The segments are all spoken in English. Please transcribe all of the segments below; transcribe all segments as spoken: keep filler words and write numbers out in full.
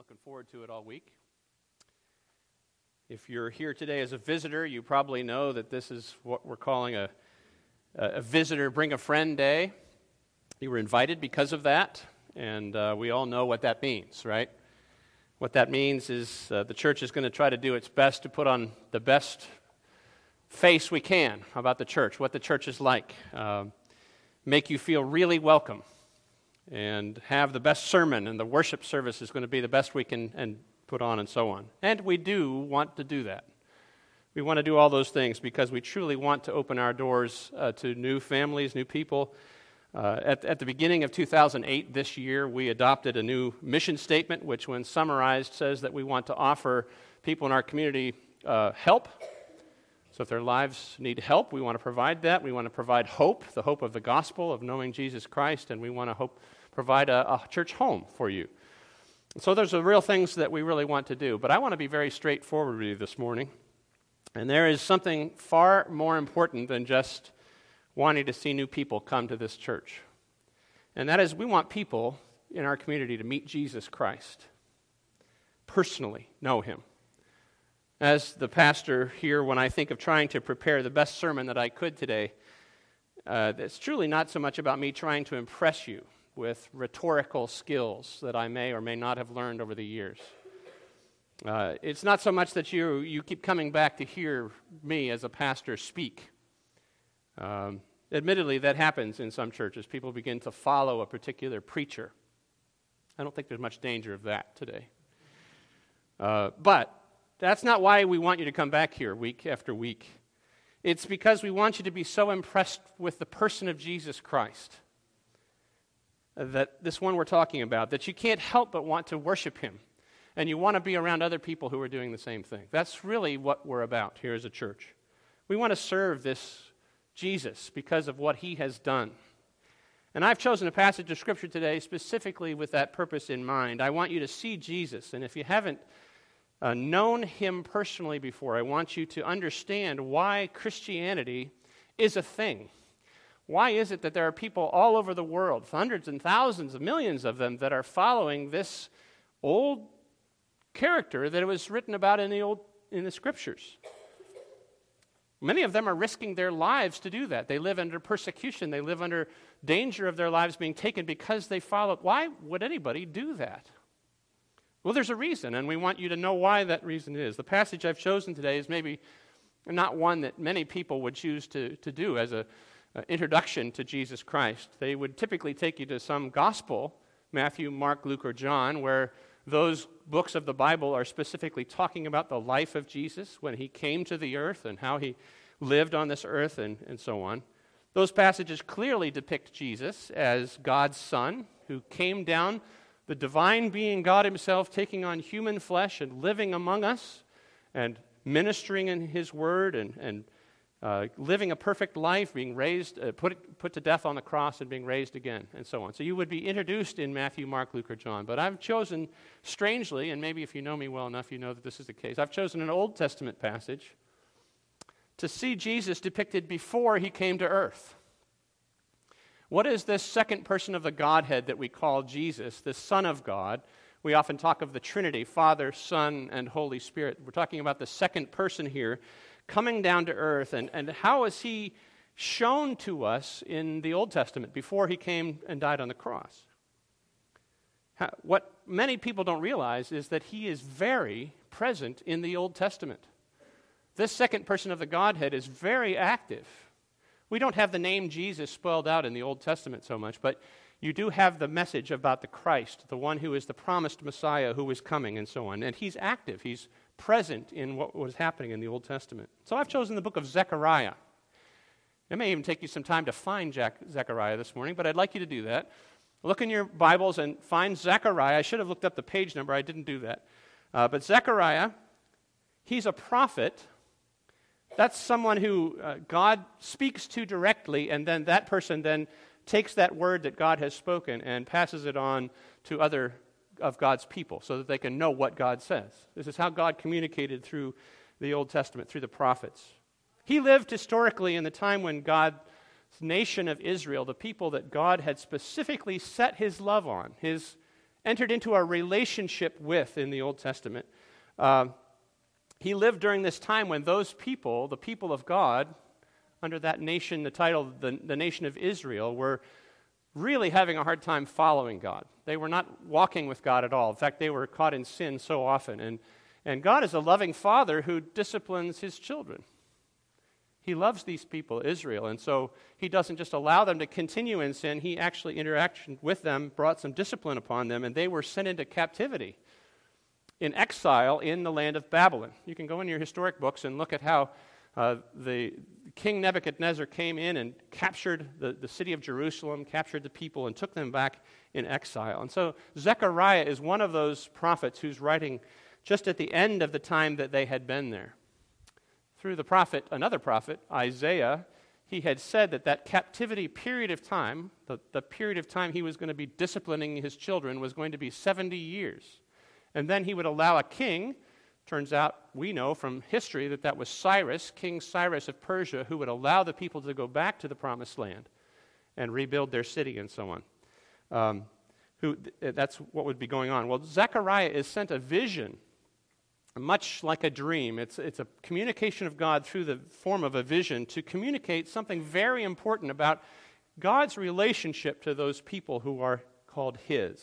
looking forward to it all week. If you're here today as a visitor, you probably know that this is what we're calling a, a visitor bring a friend day. You were invited because of that, and uh, we all know what that means, right? What that means is uh, the church is going to try to do its best to put on the best face we can about the church, what the church is like, uh, make you feel really welcome, and have the best sermon, and the worship service is going to be the best we can and put on, and so on. And we do want to do that. We want to do all those things because we truly want to open our doors uh, to new families, new people. Uh, at, at the beginning of two thousand eight, this year, we adopted a new mission statement, which when summarized says that we want to offer people in our community uh, help. So if their lives need help, we want to provide that. We want to provide hope, the hope of the gospel, of knowing Jesus Christ, and we want to hope provide a, a church home for you. So there's the real things that we really want to do. But I want to be very straightforward with you this morning. And there is something far more important than just wanting to see new people come to this church. And that is we want people in our community to meet Jesus Christ, personally know Him. As the pastor here, when I think of trying to prepare the best sermon that I could today, uh, it's truly not so much about me trying to impress you with rhetorical skills that I may or may not have learned over the years. Uh, it's not so much that you you keep coming back to hear me as a pastor speak. Um, admittedly, that happens in some churches. People begin to follow a particular preacher. I don't think there's much danger of that today. Uh, but that's not why we want you to come back here week after week. It's because we want you to be so impressed with the person of Jesus Christ, that this one we're talking about, that you can't help but want to worship Him, and you want to be around other people who are doing the same thing. That's really what we're about here as a church. We want to serve this Jesus because of what He has done. And I've chosen a passage of Scripture today specifically with that purpose in mind. I want you to see Jesus, and if you haven't uh, known Him personally before, I want you to understand why Christianity is a thing. Why is it that there are people all over the world, hundreds and thousands of millions of them, that are following this old character that it was written about in the old in the Scriptures? Many of them are risking their lives to do that. They live under persecution. They live under danger of their lives being taken because they follow. Why would anybody do that? Well, there's a reason, and we want you to know why that reason is. The passage I've chosen today is maybe not one that many people would choose to, to do as a Uh, introduction to Jesus Christ. They would typically take you to some gospel, Matthew, Mark, Luke, or John, where those books of the Bible are specifically talking about the life of Jesus when He came to the earth and how He lived on this earth and, and so on. Those passages clearly depict Jesus as God's Son who came down, the divine being God Himself, taking on human flesh and living among us and ministering in His word and, and Uh, living a perfect life, being raised, uh, put put to death on the cross and being raised again, and so on. So you would be introduced in Matthew, Mark, Luke, or John. But I've chosen, strangely, and maybe if you know me well enough, you know that this is the case, I've chosen an Old Testament passage to see Jesus depicted before He came to earth. What is this second person of the Godhead that we call Jesus, the Son of God? We often talk of the Trinity, Father, Son, and Holy Spirit. We're talking about the second person here, coming down to earth, and, and how is He shown to us in the Old Testament before He came and died on the cross? How, what many people don't realize is that He is very present in the Old Testament. This second person of the Godhead is very active. We don't have the name Jesus spelled out in the Old Testament so much, but you do have the message about the Christ, the one who is the promised Messiah who is coming, and so on. And He's active. He's present in what was happening in the Old Testament. So I've chosen the book of Zechariah. It may even take you some time to find Jack, Zechariah this morning, but I'd like you to do that. Look in your Bibles and find Zechariah. I should have looked up the page number. I didn't do that. Uh, but Zechariah, he's a prophet. That's someone who uh, God speaks to directly, and then that person then takes that word that God has spoken and passes it on to other of God's people so that they can know what God says. This is how God communicated through the Old Testament, through the prophets. He lived historically in the time when God's nation of Israel, the people that God had specifically set His love on, His entered into a relationship with in the Old Testament. Uh, he lived during this time when those people, the people of God, under that nation, the title, the, the nation of Israel, were really having a hard time following God. They were not walking with God at all. In fact, they were caught in sin so often. And, and God is a loving father who disciplines his children. He loves these people, Israel, and so he doesn't just allow them to continue in sin. He actually interacted with them, brought some discipline upon them, and they were sent into captivity in exile in the land of Babylon. You can go in your historic books and look at how uh, the King Nebuchadnezzar came in and captured the, the city of Jerusalem, captured the people, and took them back in exile. And so Zechariah is one of those prophets who's writing just at the end of the time that they had been there. Through the prophet, another prophet, Isaiah, he had said that that captivity period of time, the, the period of time he was going to be disciplining his children, was going to be seventy years. And then he would allow a king, turns out we know from history that that was Cyrus, King Cyrus of Persia, who would allow the people to go back to the promised land and rebuild their city and so on. Um, who, that's what would be going on. Well, Zechariah is sent a vision, much like a dream. It's, it's a communication of God through the form of a vision to communicate something very important about God's relationship to those people who are called his.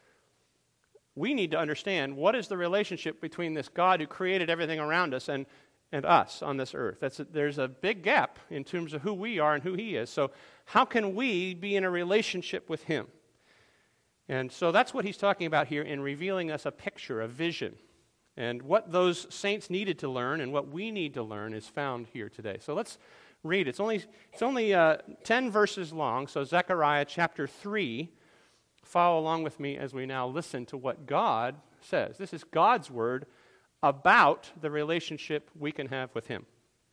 We need to understand what is the relationship between this God who created everything around us and, and us on this earth. That's a, there's a big gap in terms of who we are and who he is. So how can we be in a relationship with him? And so that's what he's talking about here in revealing us a picture, a vision. And what those saints needed to learn and what we need to learn is found here today. So let's read. It's only, it's only uh, ten verses long, so Zechariah chapter three. Follow along with me as we now listen to what God says. This is God's word about the relationship we can have with him.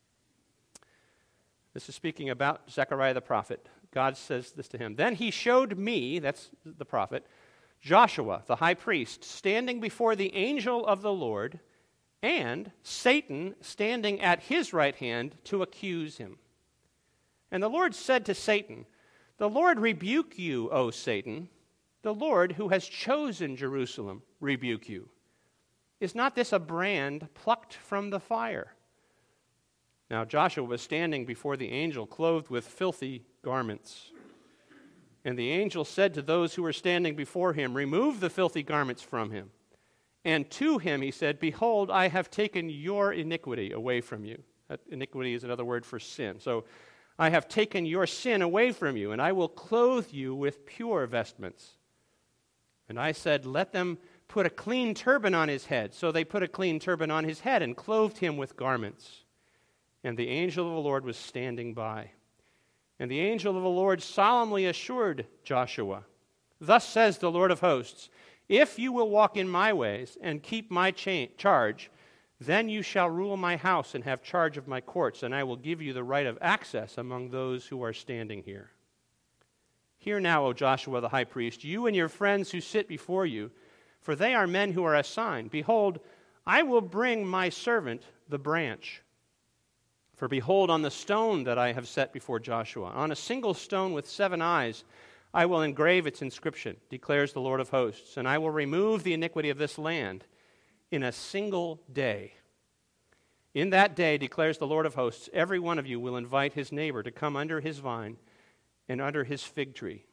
This is speaking about Zechariah the prophet. God says this to him. Then he showed me, that's the prophet, Joshua, the high priest, standing before the angel of the Lord, and Satan standing at his right hand to accuse him. And the Lord said to Satan, "The Lord rebuke you, O Satan. The Lord who has chosen Jerusalem rebuke you. Is not this a brand plucked from the fire?" Now Joshua was standing before the angel, clothed with filthy garments. And the angel said to those who were standing before him, "Remove the filthy garments from him." And to him he said, "Behold, I have taken your iniquity away from you." That iniquity is another word for sin. So, "I have taken your sin away from you, and I will clothe you with pure vestments." And I said, "Let them put a clean turban on his head." So they put a clean turban on his head and clothed him with garments. And the angel of the Lord was standing by. And the angel of the Lord solemnly assured Joshua, "Thus says the Lord of hosts, if you will walk in my ways and keep my cha- charge, then you shall rule my house and have charge of my courts, and I will give you the right of access among those who are standing here. Hear now, O Joshua the high priest, you and your friends who sit before you, for they are men who are a sign. Behold, I will bring my servant the branch. For behold, on the stone that I have set before Joshua, on a single stone with seven eyes, I will engrave its inscription, declares the Lord of hosts, and I will remove the iniquity of this land in a single day. In that day, declares the Lord of hosts, every one of you will invite his neighbor to come under his vine and under his fig tree."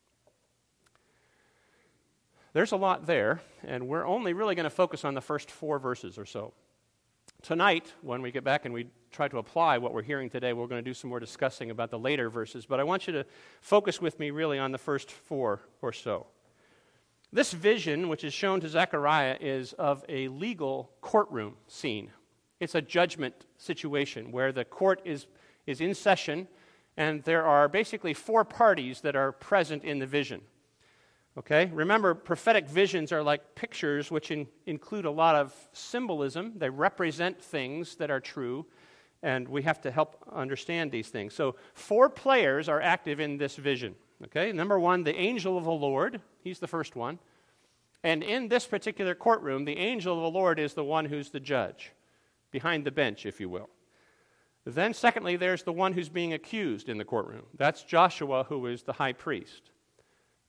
There's a lot there, and we're only really going to focus on the first four verses or so. Tonight, when we get back and we try to apply what we're hearing today, we're going to do some more discussing about the later verses, but I want you to focus with me really on the first four or so. This vision, which is shown to Zechariah, is of a legal courtroom scene. It's a judgment situation where the court is, is in session, and there are basically four parties that are present in the vision. Okay? Remember, prophetic visions are like pictures which in, include a lot of symbolism. They represent things that are true, and we have to help understand these things. So four players are active in this vision. Okay? Number one, the angel of the Lord. He's the first one. And in this particular courtroom, the angel of the Lord is the one who's the judge, behind the bench, if you will. Then secondly, there's the one who's being accused in the courtroom. That's Joshua, who is the high priest.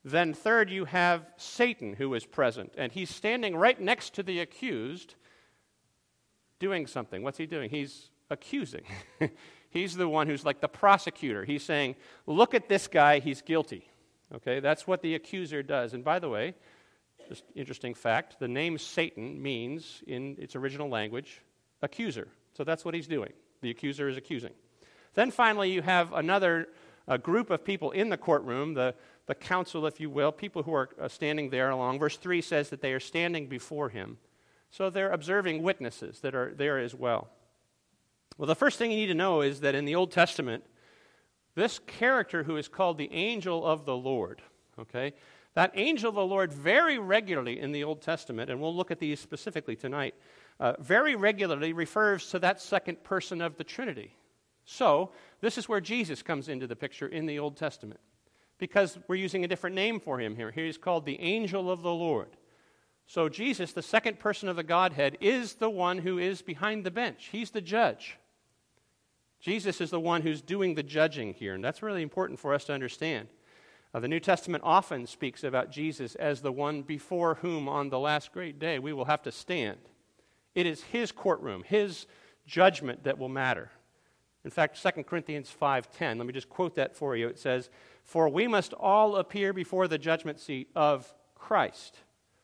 Then third, you have Satan who is present, and he's standing right next to the accused doing something. What's he doing? He's accusing. He's the one who's like the prosecutor. He's saying, look at this guy, he's guilty. Okay, that's what the accuser does. And by the way, just interesting fact, the name Satan means, in its original language, accuser. So that's what he's doing. The accuser is accusing. Then finally, you have another a group of people in the courtroom, the, the council, if you will, people who are uh, standing there along. Verse three says that they are standing before him. So they're observing witnesses that are there as well. Well, the first thing you need to know is that in the Old Testament, this character who is called the angel of the Lord, okay, that angel of the Lord very regularly in the Old Testament, and we'll look at these specifically tonight, uh, very regularly refers to that second person of the Trinity. So, this is where Jesus comes into the picture in the Old Testament, because we're using a different name for him here. Here he's called the angel of the Lord. So Jesus, the second person of the Godhead, is the one who is behind the bench. He's the judge. Jesus is the one who's doing the judging here, and that's really important for us to understand. Uh, the New Testament often speaks about Jesus as the one before whom on the last great day we will have to stand. It is his courtroom, his judgment that will matter. In fact, Second Corinthians five ten, let me just quote that for you. It says, "For we must all appear before the judgment seat of Christ,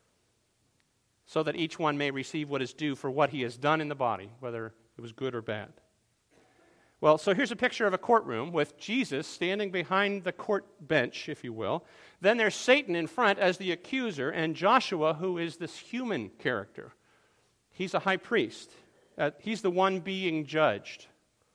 so that each one may receive what is due for what he has done in the body, whether it was good or bad." Well, so here's a picture of a courtroom with Jesus standing behind the court bench, if you will. Then there's Satan in front as the accuser, and Joshua, who is this human character. He's a high priest. Uh, he's the one being judged.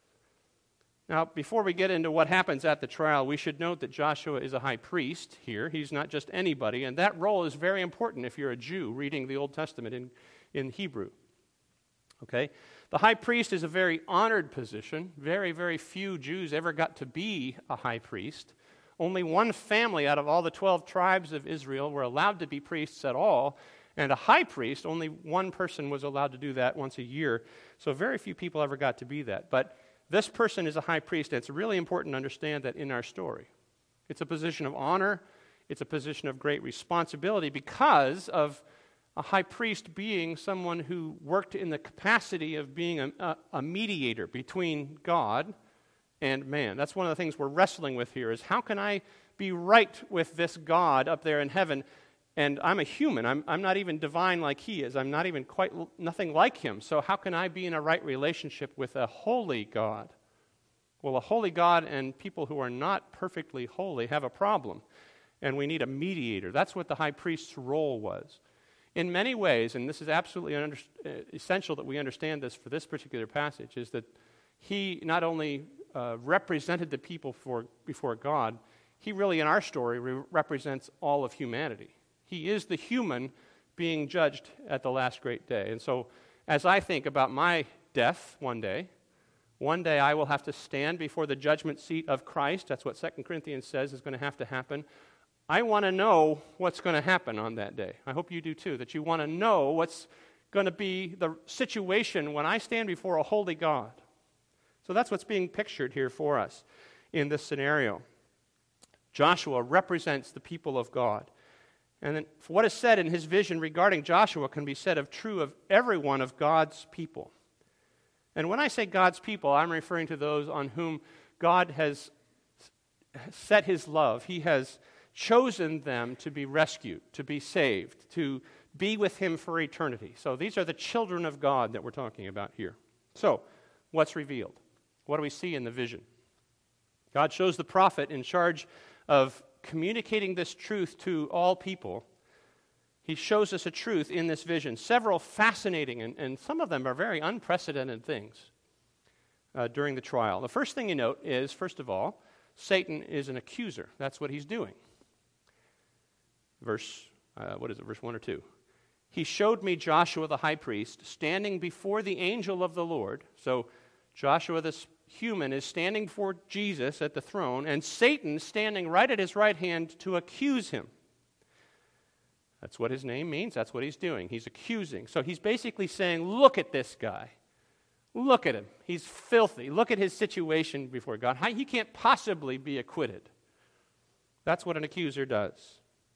Now, before we get into what happens at the trial, we should note that Joshua is a high priest here. He's not just anybody, and that role is very important if you're a Jew reading the Old Testament in, in Hebrew. Okay? The high priest is a very honored position. Very, very few Jews ever got to be a high priest. Only one family out of all the twelve tribes of Israel were allowed to be priests at all, and a high priest, only one person was allowed to do that once a year. So very few people ever got to be that. But this person is a high priest, and it's really important to understand that in our story. It's a position of honor. It's a position of great responsibility because of a high priest being someone who worked in the capacity of being a, a, a mediator between God and man. That's one of the things we're wrestling with here, is how can I be right with this God up there in heaven? And I'm a human. I'm, I'm not even divine like he is. I'm not even quite l- nothing like him. So how can I be in a right relationship with a holy God? Well, a holy God and people who are not perfectly holy have a problem, and we need a mediator. That's what the high priest's role was. In many ways, and this is absolutely under, uh, essential that we understand this for this particular passage, is that he not only uh, represented the people for, before God, he really, in our story, re- represents all of humanity. He is the human being judged at the last great day. And so, as I think about my death one day, one day I will have to stand before the judgment seat of Christ. That's what Second Corinthians says is going to have to happen. I want to know what's going to happen on that day. I hope you do too, that you want to know what's going to be the situation when I stand before a holy God. So that's what's being pictured here for us in this scenario. Joshua represents the people of God. And then what is said in his vision regarding Joshua can be said of true of every one of God's people. And when I say God's people, I'm referring to those on whom God has set his love. He has chosen them to be rescued, to be saved, to be with him for eternity. So these are the children of God that we're talking about here. So, what's revealed? What do we see in the vision? God shows the prophet in charge of communicating this truth to all people. He shows us a truth in this vision. Several fascinating, and, and some of them are very unprecedented things uh, during the trial. The first thing you note is, first of all, Satan is an accuser. That's what he's doing. Verse, uh, what is it, verse one or two? He showed me Joshua the high priest standing before the angel of the Lord. So Joshua, this human, is standing before Jesus at the throne, and Satan standing right at his right hand to accuse him. That's what his name means. That's what he's doing. He's accusing. So he's basically saying, look at this guy. Look at him. He's filthy. Look at his situation before God. He can't possibly be acquitted. That's what an accuser does.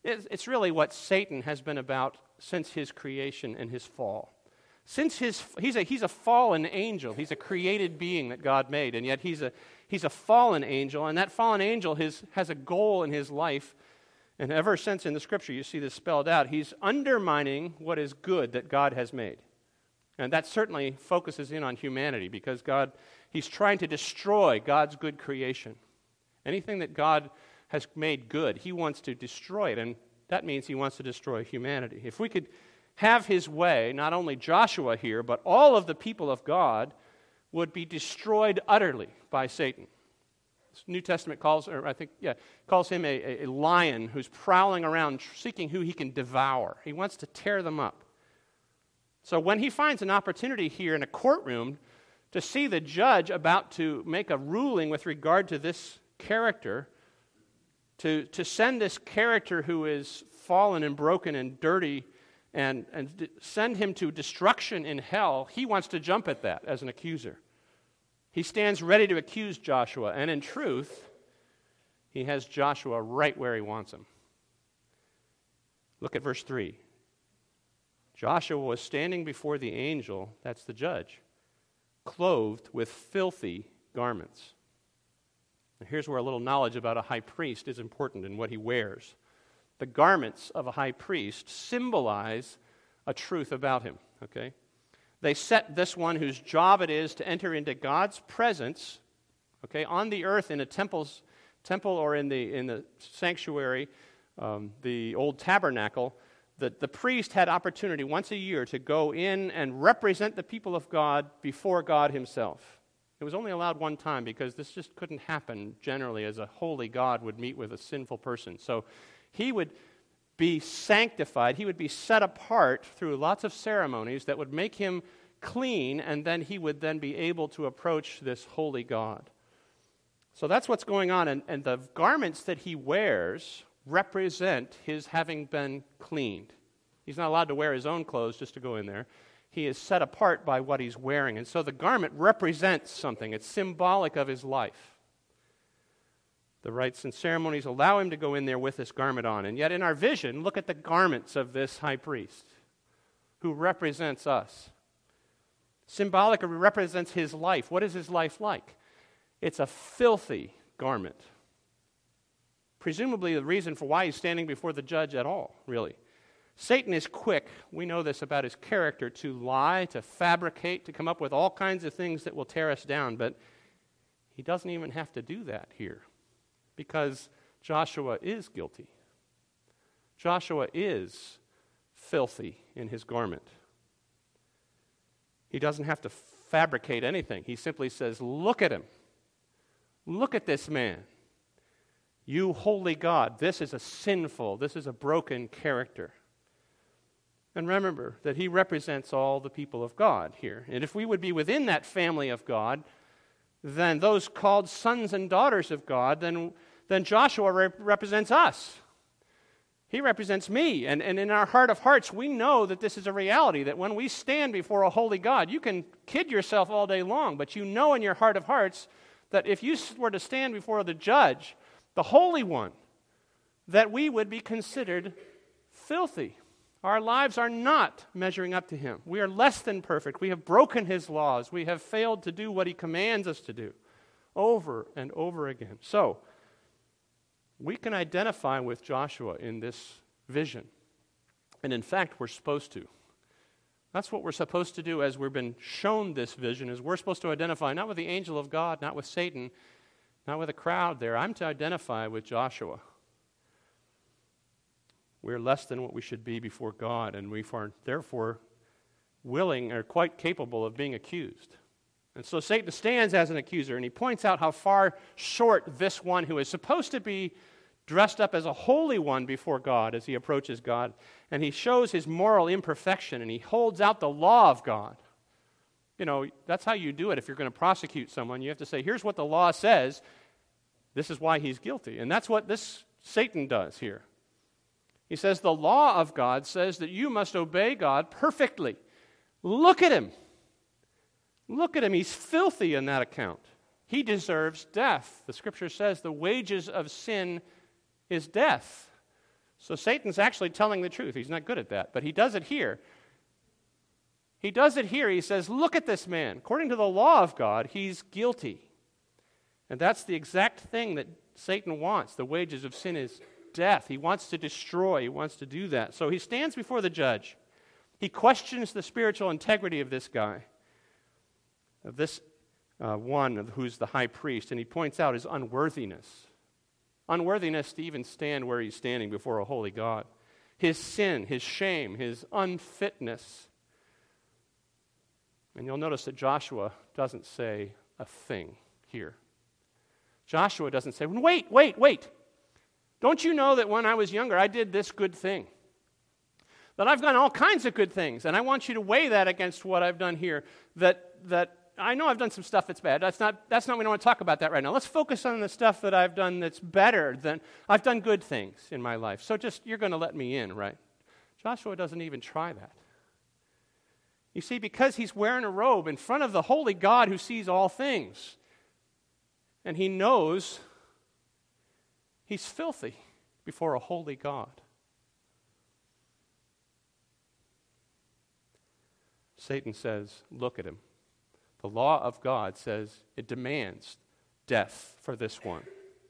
It's, it's really what Satan has been about since his creation and his fall. Since his, he's a, he's a fallen angel. He's a created being that God made, and yet he's a, he's a fallen angel, and that fallen angel his, has a goal in his life, and ever since in the Scripture you see this spelled out, he's undermining what is good that God has made. And that certainly focuses in on humanity, because God, he's trying to destroy God's good creation. Anything that God has made good, he wants to destroy it, and that means he wants to destroy humanity. If we could have his way, not only Joshua here, but all of the people of God would be destroyed utterly by Satan. This New Testament calls, or I think, yeah, calls him a, a lion who's prowling around seeking who he can devour. He wants to tear them up. So when he finds an opportunity here in a courtroom to see the judge about to make a ruling with regard to this character, to, to send this character who is fallen and broken and dirty and, and d- send him to destruction in hell, he wants to jump at that as an accuser. He stands ready to accuse Joshua, and in truth, he has Joshua right where he wants him. Look at verse three. Joshua was standing before the angel, that's the judge, clothed with filthy garments. Now here's where a little knowledge about a high priest is important in what he wears. The garments of a high priest symbolize a truth about him, okay? They set this one whose job it is to enter into God's presence, okay, on the earth in a temple's, temple or in the, in the sanctuary, um, the old tabernacle. The, the priest had opportunity once a year to go in and represent the people of God before God himself. It was only allowed one time because this just couldn't happen generally as a holy God would meet with a sinful person. So he would be sanctified, he would be set apart through lots of ceremonies that would make him clean, and then he would then be able to approach this holy God. So that's what's going on, and, and the garments that he wears represent his having been cleaned. He's not allowed to wear his own clothes just to go in there. He is set apart by what he's wearing, and so the garment represents something. It's symbolic of his life. The rites and ceremonies allow him to go in there with this garment on. And yet in our vision, look at the garments of this high priest who represents us. Symbolic represents his life. What is his life like? It's a filthy garment. Presumably the reason for why he's standing before the judge at all, really. Satan is quick, we know this about his character, to lie, to fabricate, to come up with all kinds of things that will tear us down, but he doesn't even have to do that here. Because Joshua is guilty. Joshua is filthy in his garment. He doesn't have to fabricate anything. He simply says, look at him. Look at this man. You holy God, this is a sinful, this is a broken character. And remember that he represents all the people of God here. And if we would be within that family of God, then those called sons and daughters of God, then, then Joshua rep- represents us. He represents me. And, and in our heart of hearts, we know that this is a reality, that when we stand before a holy God, you can kid yourself all day long, but you know in your heart of hearts that if you were to stand before the judge, the Holy One, that we would be considered filthy. Our lives are not measuring up to him. We are less than perfect. We have broken his laws. We have failed to do what he commands us to do over and over again. So, we can identify with Joshua in this vision. And in fact, we're supposed to. That's what we're supposed to do as we've been shown this vision, is we're supposed to identify not with the angel of God, not with Satan, not with a crowd there. I'm to identify with Joshua. We're less than what we should be before God, and we are therefore willing or quite capable of being accused. And so Satan stands as an accuser, and he points out how far short this one who is supposed to be dressed up as a holy one before God as he approaches God, and he shows his moral imperfection, and he holds out the law of God. You know, that's how you do it if you're going to prosecute someone. You have to say, here's what the law says. This is why he's guilty. And that's what this Satan does here. He says the law of God says that you must obey God perfectly. Look at him. Look at him. He's filthy in that account. He deserves death. The scripture says the wages of sin is death. So Satan's actually telling the truth. He's not good at that, but he does it here. He does it here. He says, look at this man. According to the law of God, he's guilty. And that's the exact thing that Satan wants. The wages of sin is death. He wants to destroy. He wants to do that. So he stands before the judge. He questions the spiritual integrity of this guy, of this uh, one who's the high priest, and he points out his unworthiness. Unworthiness to even stand where he's standing before a holy God. His sin, his shame, his unfitness. And you'll notice that Joshua doesn't say a thing here. Joshua doesn't say, wait, wait, wait. Don't you know that when I was younger, I did this good thing? That I've done all kinds of good things, and I want you to weigh that against what I've done here. That that I know I've done some stuff that's bad. That's not, that's not, we don't want to talk about that right now. Let's focus on the stuff that I've done that's better than, I've done good things in my life. So just, you're going to let me in, right? Joshua doesn't even try that. You see, because he's wearing a robe in front of the holy God who sees all things, and he knows he's filthy before a holy God. Satan says, look at him. The law of God says it demands death for this one.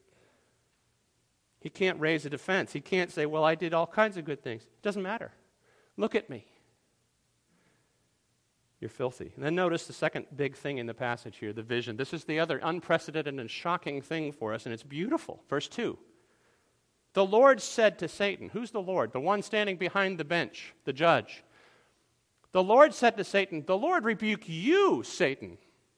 He can't raise a defense. He can't say, well, I did all kinds of good things. It doesn't matter. Look at me. You're filthy. And then notice the second big thing in the passage here, the vision. This is the other unprecedented and shocking thing for us, and it's beautiful. Verse two. The Lord said to Satan, who's the Lord? The one standing behind the bench, the judge. The Lord said to Satan, the Lord rebuke you, Satan.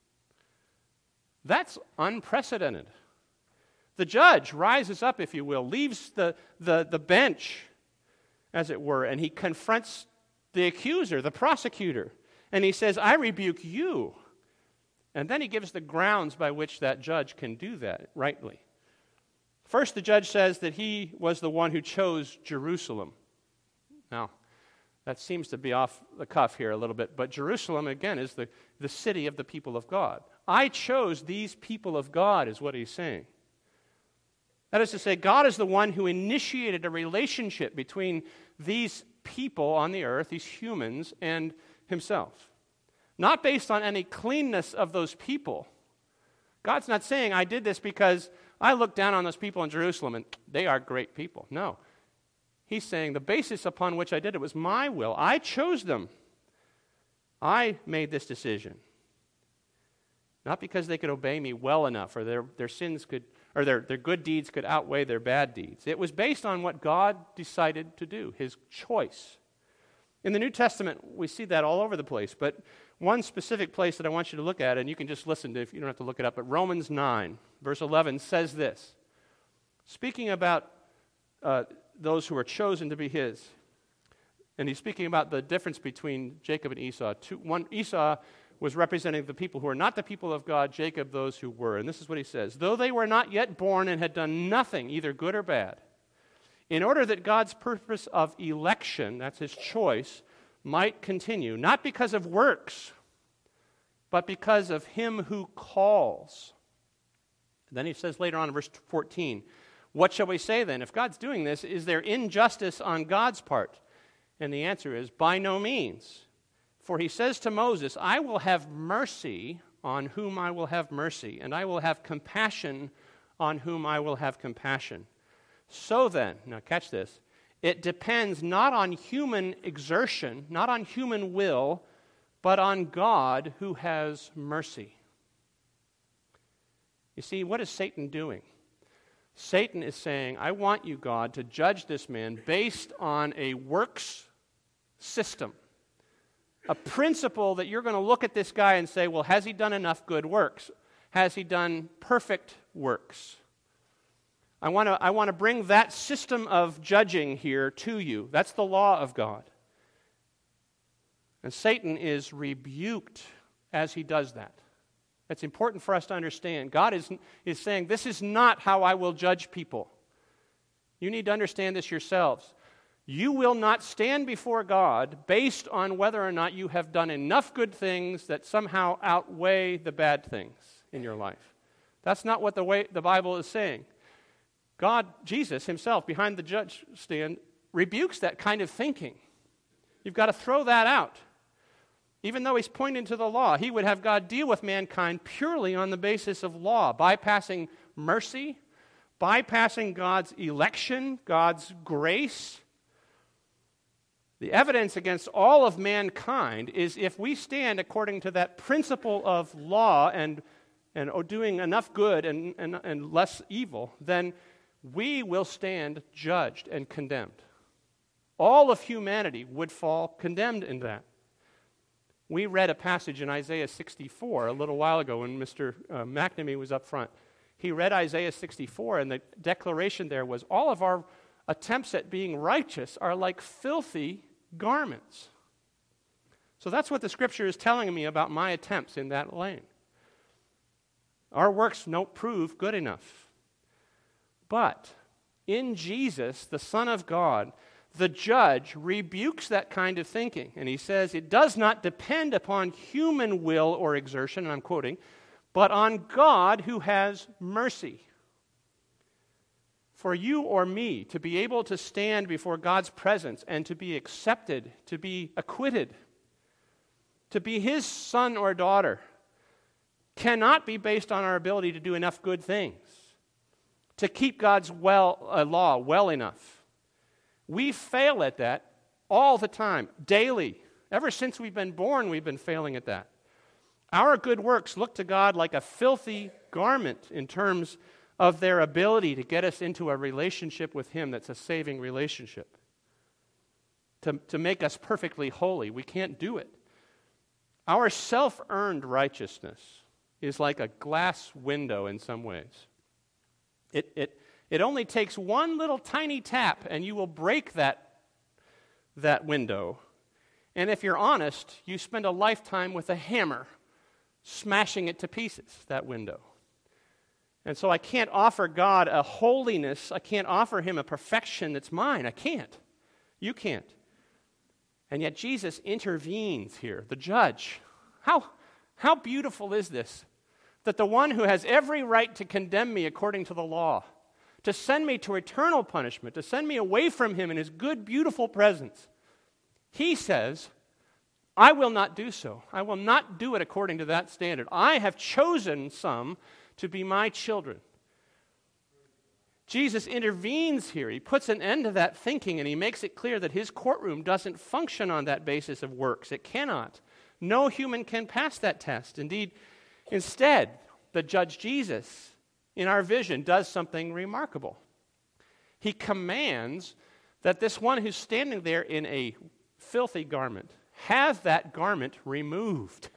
That's unprecedented. The judge rises up, if you will, leaves the, the, the bench, as it were, and he confronts the accuser, the prosecutor. And he says, I rebuke you. And then he gives the grounds by which that judge can do that rightly. First, the judge says that he was the one who chose Jerusalem. Now, that seems to be off the cuff here a little bit, but Jerusalem, again, is the, the city of the people of God. I chose these people of God, is what he's saying. That is to say, God is the one who initiated a relationship between these people on the earth, these humans, and himself. Not based on any cleanness of those people. God's not saying, I did this because I looked down on those people in Jerusalem and they are great people. No. He's saying the basis upon which I did it was my will. I chose them. I made this decision. Not because they could obey me well enough or their, their sins could, or their, their good deeds could outweigh their bad deeds. It was based on what God decided to do, his choice. In the New Testament, we see that all over the place, but one specific place that I want you to look at, and you can just listen to if you don't have to look it up, but Romans nine, verse eleven says this. Speaking about uh, those who are chosen to be his, and he's speaking about the difference between Jacob and Esau. Two, one, Esau was representing the people who are not the people of God, Jacob those who were. And this is what he says. Though they were not yet born and had done nothing, either good or bad, in order that God's purpose of election, that's his choice, might continue, not because of works, but because of him who calls. And then he says later on in verse fourteen, what shall we say then? If God's doing this, is there injustice on God's part? And the answer is, by no means. For he says to Moses, I will have mercy on whom I will have mercy, and I will have compassion on whom I will have compassion. So then, now catch this, it depends not on human exertion, not on human will, but on God who has mercy. You see, what is Satan doing? Satan is saying, I want you, God, to judge this man based on a works system. A principle that you're going to look at this guy and say, well, has he done enough good works? Has he done perfect works? I want to I want to bring that system of judging here to you. That's the law of God. And Satan is rebuked as he does that. It's important for us to understand. God is, is saying, this is not how I will judge people. You need to understand this yourselves. You will not stand before God based on whether or not you have done enough good things that somehow outweigh the bad things in your life. That's not what the way the Bible is saying. God, Jesus himself, behind the judge stand, rebukes that kind of thinking. You've got to throw that out. Even though he's pointing to the law, he would have God deal with mankind purely on the basis of law, bypassing mercy, bypassing God's election, God's grace. The evidence against all of mankind is if we stand according to that principle of law and, and doing enough good and, and, and less evil, then we will stand judged and condemned. All of humanity would fall condemned in that. We read a passage in Isaiah sixty-four a little while ago when Mister Uh, McNamee was up front. He read Isaiah sixty-four, and the declaration there was, all of our attempts at being righteous are like filthy garments. So that's what the Scripture is telling me about my attempts in that lane. Our works don't prove good enough. But in Jesus, the Son of God, the judge rebukes that kind of thinking, and he says it does not depend upon human will or exertion, and I'm quoting, but on God who has mercy. For you or me to be able to stand before God's presence and to be accepted, to be acquitted, to be his son or daughter, cannot be based on our ability to do enough good things, to keep God's well, uh, law well enough. We fail at that all the time, daily. Ever since we've been born, we've been failing at that. Our good works look to God like a filthy garment in terms of their ability to get us into a relationship with him that's a saving relationship, to, to make us perfectly holy. We can't do it. Our self-earned righteousness is like a glass window in some ways. It, it, it only takes one little tiny tap and you will break that, that window. And if you're honest, you spend a lifetime with a hammer smashing it to pieces, that window. And so I can't offer God a holiness, I can't offer him a perfection that's mine. I can't. You can't. And yet Jesus intervenes here, the judge. How, how beautiful is this? That the one who has every right to condemn me according to the law, to send me to eternal punishment, to send me away from him in his good, beautiful presence, he says, I will not do so. I will not do it according to that standard. I have chosen some to be my children. Jesus intervenes here. He puts an end to that thinking, and he makes it clear that his courtroom doesn't function on that basis of works. It cannot. No human can pass that test. Indeed, instead, the judge Jesus, in our vision, does something remarkable. He commands that this one who's standing there in a filthy garment have that garment removed.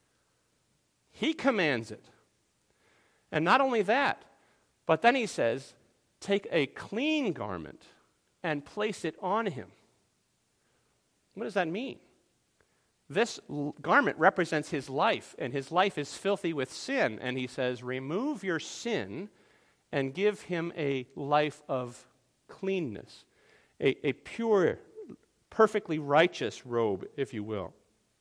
He commands it. And not only that, but then he says, take a clean garment and place it on him. What does that mean? This l- garment represents his life, and his life is filthy with sin. And he says, remove your sin and give him a life of cleanness, a, a pure, perfectly righteous robe, if you will.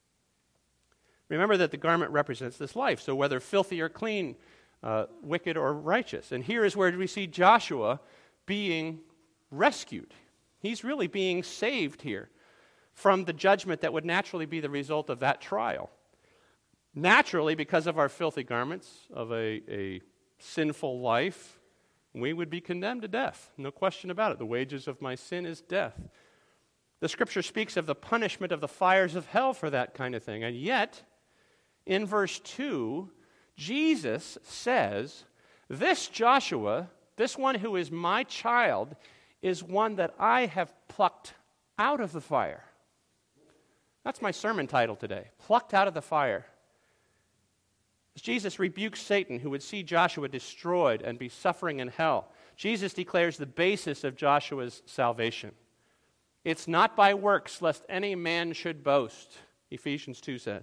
Remember that the garment represents this life, so whether filthy or clean, uh, wicked or righteous. And here is where we see Joshua being rescued. He's really being saved here from the judgment that would naturally be the result of that trial. Naturally, because of our filthy garments, of a, a sinful life, we would be condemned to death. No question about it. The wages of my sin is death. The Scripture speaks of the punishment of the fires of hell for that kind of thing. And yet, in verse two, Jesus says, this Joshua, this one who is my child, is one that I have plucked out of the fire. That's my sermon title today, Plucked Out of the Fire. As Jesus rebukes Satan, who would see Joshua destroyed and be suffering in hell, Jesus declares the basis of Joshua's salvation. It's not by works, lest any man should boast, Ephesians two says.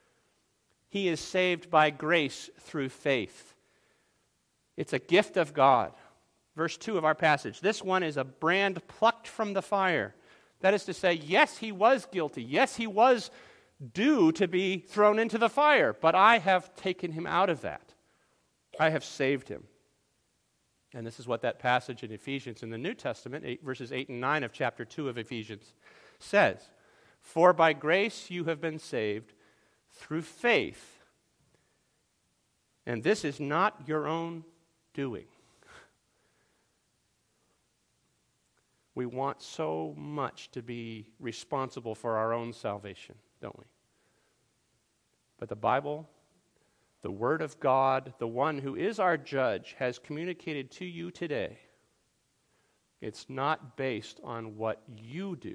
He is saved by grace through faith. It's a gift of God. Verse two of our passage, this one is a brand plucked from the fire. That is to say, yes, he was guilty. Yes, he was due to be thrown into the fire, but I have taken him out of that. I have saved him. And this is what that passage in Ephesians in the New Testament, eight, verses eight and nine of chapter two of Ephesians, says. For by grace you have been saved through faith. And this is not your own doing. We want so much to be responsible for our own salvation, don't we? But the Bible, the Word of God, the one who is our judge, has communicated to you today. It's not based on what you do.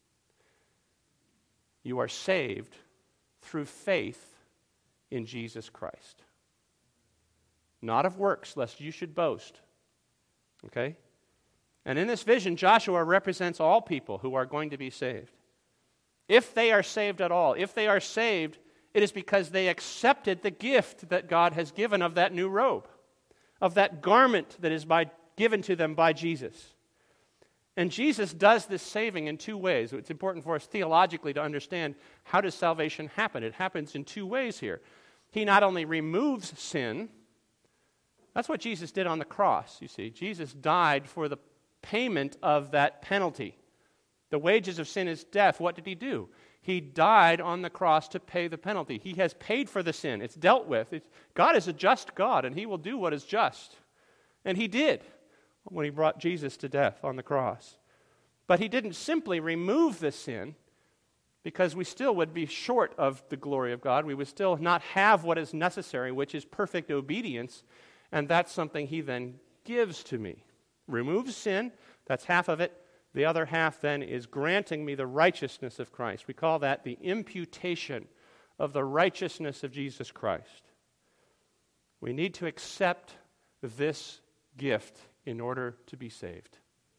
You are saved through faith in Jesus Christ. Not of works, lest you should boast. Okay? And in this vision, Joshua represents all people who are going to be saved. If they are saved at all, if they are saved, it is because they accepted the gift that God has given of that new robe, of that garment that is by, given to them by Jesus. And Jesus does this saving in two ways. It's important for us theologically to understand how does salvation happen. It happens in two ways here. He not only removes sin, that's what Jesus did on the cross, you see. Jesus died for the payment of that penalty. The wages of sin is death. What did he do? He died on the cross to pay the penalty. He has paid for the sin. It's dealt with. It's, God is a just God, and he will do what is just. And he did when he brought Jesus to death on the cross. But he didn't simply remove the sin, because we still would be short of the glory of God. We would still not have what is necessary, which is perfect obedience, and that's something he then gives to me. Removes sin, that's half of it. The other half then is granting me the righteousness of Christ. We call that the imputation of the righteousness of Jesus Christ. We need to accept this gift in order to be saved.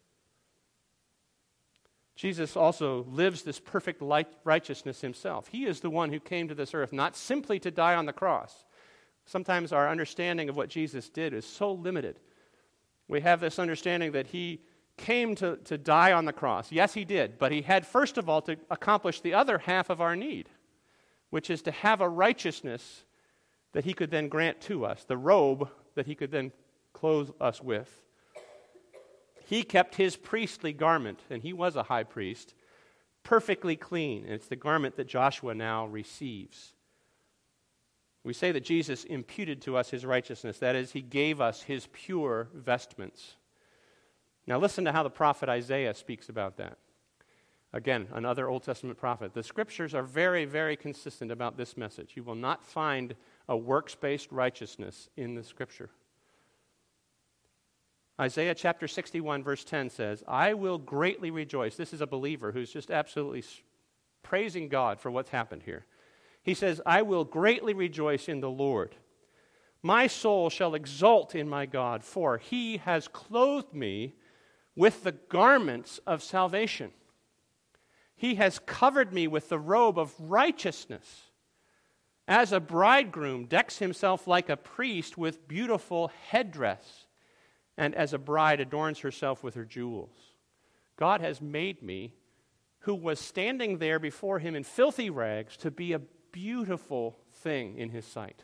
Jesus also lives this perfect righteousness himself. He is the one who came to this earth not simply to die on the cross. Sometimes our understanding of what Jesus did is so limited. We have this understanding that he came to, to die on the cross. Yes, he did, but he had first of all to accomplish the other half of our need, which is to have a righteousness that he could then grant to us, the robe that he could then clothe us with. He kept his priestly garment, and he was a high priest, perfectly clean, and it's the garment that Joshua now receives. We say that Jesus imputed to us his righteousness. That is, he gave us his pure vestments. Now listen to how the prophet Isaiah speaks about that. Again, another Old Testament prophet. The scriptures are very, very consistent about this message. You will not find a works-based righteousness in the scripture. Isaiah chapter sixty-one, verse ten says, I will greatly rejoice. This is a believer who's just absolutely praising God for what's happened here. He says, I will greatly rejoice in the Lord. My soul shall exult in my God, for he has clothed me with the garments of salvation. He has covered me with the robe of righteousness. As a bridegroom decks himself like a priest with beautiful headdress, and as a bride adorns herself with her jewels. God has made me, who was standing there before him in filthy rags, to be a beautiful thing in his sight.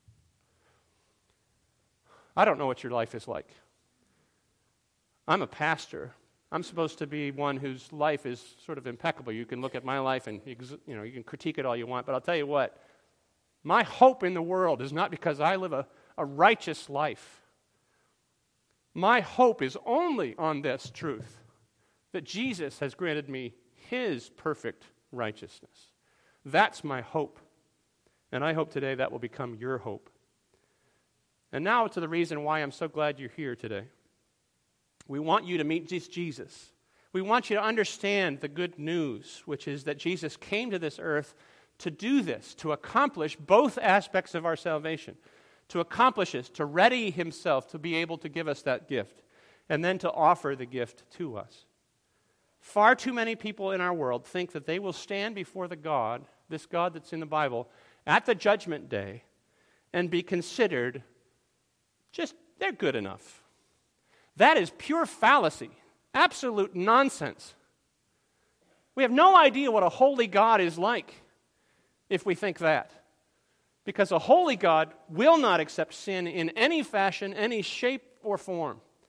I don't know what your life is like. I'm a pastor. I'm supposed to be one whose life is sort of impeccable. You can look at my life and you know you can critique it all you want, but I'll tell you what, my hope in the world is not because I live a, a righteous life. My hope is only on this truth, that Jesus has granted me his perfect righteousness. That's my hope. And I hope today that will become your hope. And now to the reason why I'm so glad you're here today. We want you to meet Jesus. We want you to understand the good news, which is that Jesus came to this earth to do this, to accomplish both aspects of our salvation, to accomplish this, to ready himself to be able to give us that gift, and then to offer the gift to us. Far too many people in our world think that they will stand before the God, this God that's in the Bible, at the judgment day and be considered just, they're good enough. That is pure fallacy, absolute nonsense. We have no idea what a holy God is like if we think that. Because a holy God will not accept sin in any fashion, any shape or form.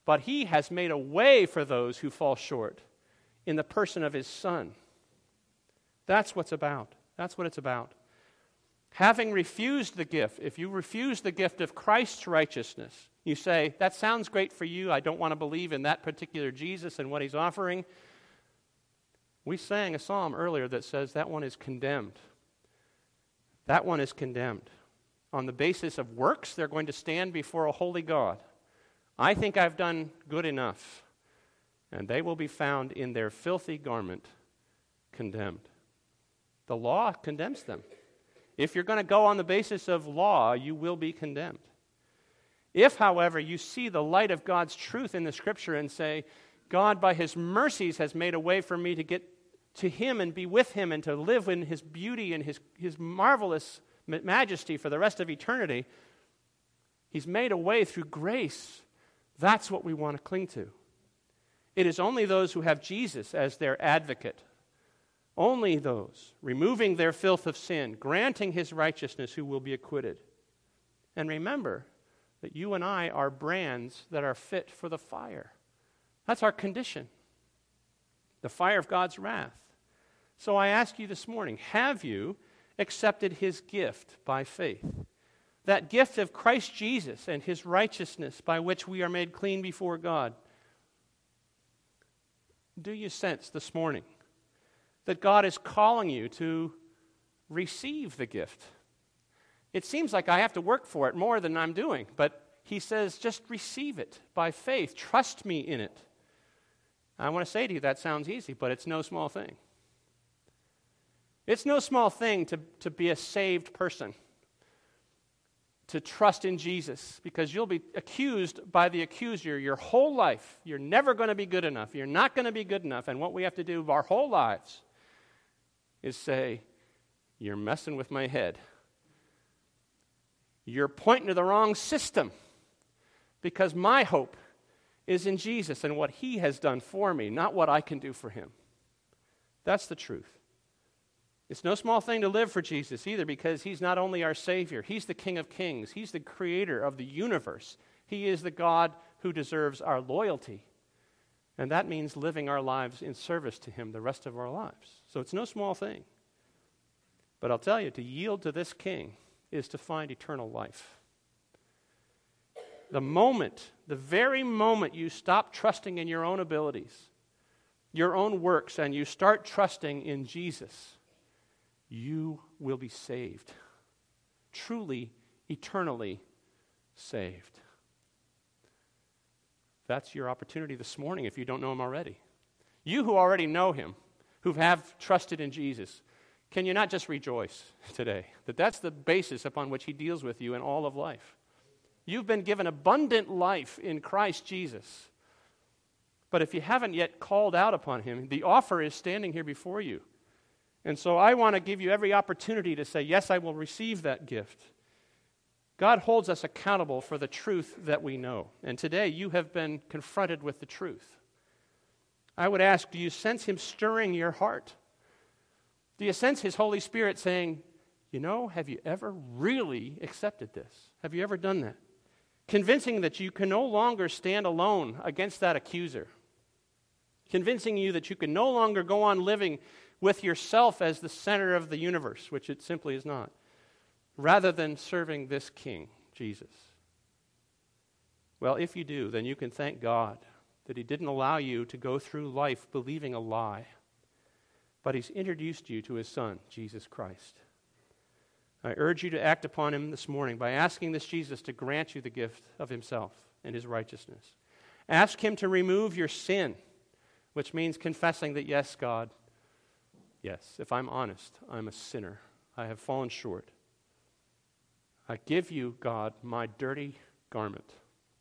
but he has made a way for those who fall short in the person of his Son. That's what's about. That's what it's about. Having refused the gift, if you refuse the gift of Christ's righteousness, you say, that sounds great for you, I don't want to believe in that particular Jesus and what he's offering. We sang a psalm earlier that says that one is condemned. That one is condemned. On the basis of works, they're going to stand before a holy God. I think I've done good enough, and they will be found in their filthy garment condemned. The law condemns them. If you're going to go on the basis of law, you will be condemned. If, however, you see the light of God's truth in the Scripture and say, God, by his mercies, has made a way for me to get to him and be with him and to live in his beauty and his, his marvelous majesty for the rest of eternity, he's made a way through grace. That's what we want to cling to. It is only those who have Jesus as their advocate, only those removing their filth of sin, granting his righteousness, who will be acquitted. And remember that you and I are brands that are fit for the fire. That's our condition, the fire of God's wrath. So I ask you this morning, have you accepted his gift by faith? That gift of Christ Jesus and his righteousness by which we are made clean before God. Do you sense this morning that God is calling you to receive the gift? It seems like I have to work for it more than I'm doing, but he says just receive it by faith. Trust me in it. I want to say to you that sounds easy, but it's no small thing. It's no small thing to, to be a saved person, to trust in Jesus, because you'll be accused by the accuser your whole life. You're never going to be good enough. You're not going to be good enough. And what we have to do our whole lives is say, you're messing with my head. You're pointing to the wrong system, because my hope is in Jesus and what he has done for me, not what I can do for him. That's the truth. It's no small thing to live for Jesus either, because he's not only our Savior, he's the King of Kings, he's the creator of the universe. He is the God who deserves our loyalty. And that means living our lives in service to him the rest of our lives. So it's no small thing. But I'll tell you, to yield to this King is to find eternal life. The moment, the very moment you stop trusting in your own abilities, your own works, and you start trusting in Jesus, you will be saved. Truly, eternally saved. That's your opportunity this morning if you don't know him already. You who already know him, who have trusted in Jesus, can you not just rejoice today that that's the basis upon which he deals with you in all of life? You've been given abundant life in Christ Jesus. But if you haven't yet called out upon him, the offer is standing here before you. And so I want to give you every opportunity to say, yes, I will receive that gift. God holds us accountable for the truth that we know. And today you have been confronted with the truth. I would ask, do you sense him stirring your heart? Do you sense his Holy Spirit saying, you know, have you ever really accepted this? Have you ever done that? Convincing that you can no longer stand alone against that accuser. Convincing you that you can no longer go on living with yourself as the center of the universe, which it simply is not, rather than serving this King, Jesus. Well, if you do, then you can thank God that he didn't allow you to go through life believing a lie, but he's introduced you to his Son, Jesus Christ. I urge you to act upon him this morning by asking this Jesus to grant you the gift of himself and his righteousness. Ask him to remove your sin, which means confessing that, yes, God, yes, if I'm honest, I'm a sinner. I have fallen short. I give you, God, my dirty garment.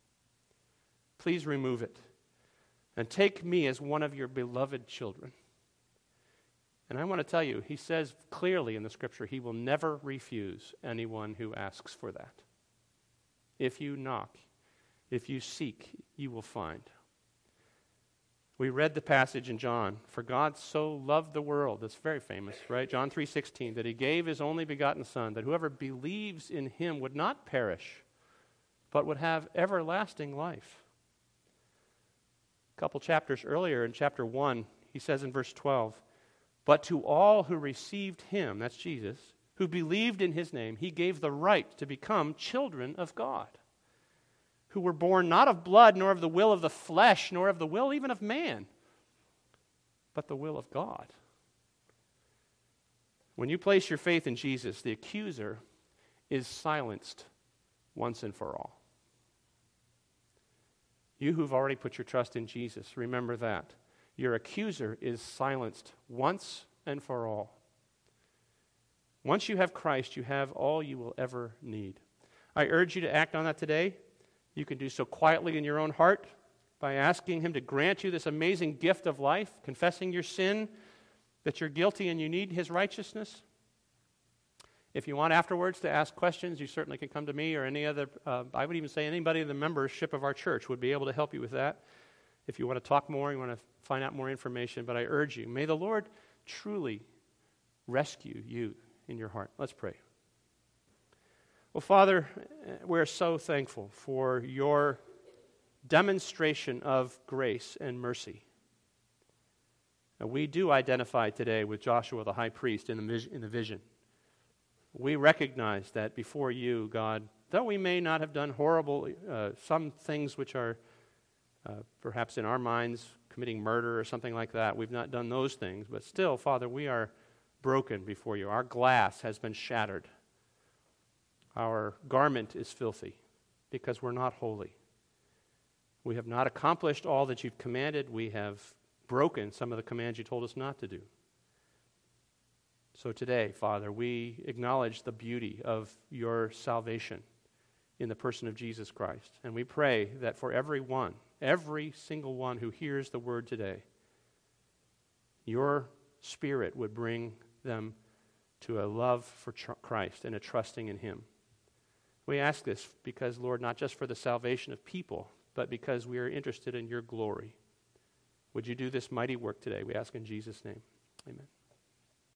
Please remove it and take me as one of your beloved children. And I want to tell you, he says clearly in the Scripture, he will never refuse anyone who asks for that. If you knock, if you seek, you will find. We read the passage in John, for God so loved the world. That's very famous, right? John three sixteen, that he gave his only begotten Son, that whoever believes in him would not perish, but would have everlasting life. couple chapters earlier in chapter one, he says in verse twelve, "But to all who received him," that's Jesus, "who believed in his name, he gave the right to become children of God, who were born not of blood, nor of the will of the flesh, nor of the will even of man, but the will of God." When you place your faith in Jesus, the accuser is silenced once and for all. You who've already put your trust in Jesus, remember that. Your accuser is silenced once and for all. Once you have Christ, you have all you will ever need. I urge you to act on that today. You can do so quietly in your own heart by asking him to grant you this amazing gift of life, confessing your sin, that you're guilty and you need his righteousness. If you want afterwards to ask questions, you certainly can come to me or any other, uh, I would even say anybody in the membership of our church would be able to help you with that. If you want to talk more, you want to find out more information, but I urge you, may the Lord truly rescue you in your heart. Let's pray. Well, Father, we're so thankful for your demonstration of grace and mercy. And we do identify today with Joshua the high priest in the, vis- in the vision. We recognize that before you, God, though we may not have done horrible, uh, some things which are uh, perhaps in our minds committing murder or something like that, we've not done those things, but still, Father, we are broken before you. Our glass has been shattered. Our garment is filthy because we're not holy. We have not accomplished all that you've commanded. We have broken some of the commands you told us not to do. So today, Father, we acknowledge the beauty of your salvation in the person of Jesus Christ. And we pray that for every one, every single one who hears the word today, your Spirit would bring them to a love for tr- Christ and a trusting in him. We ask this because, Lord, not just for the salvation of people, but because we are interested in your glory. Would you do this mighty work today? We ask in Jesus' name. Amen.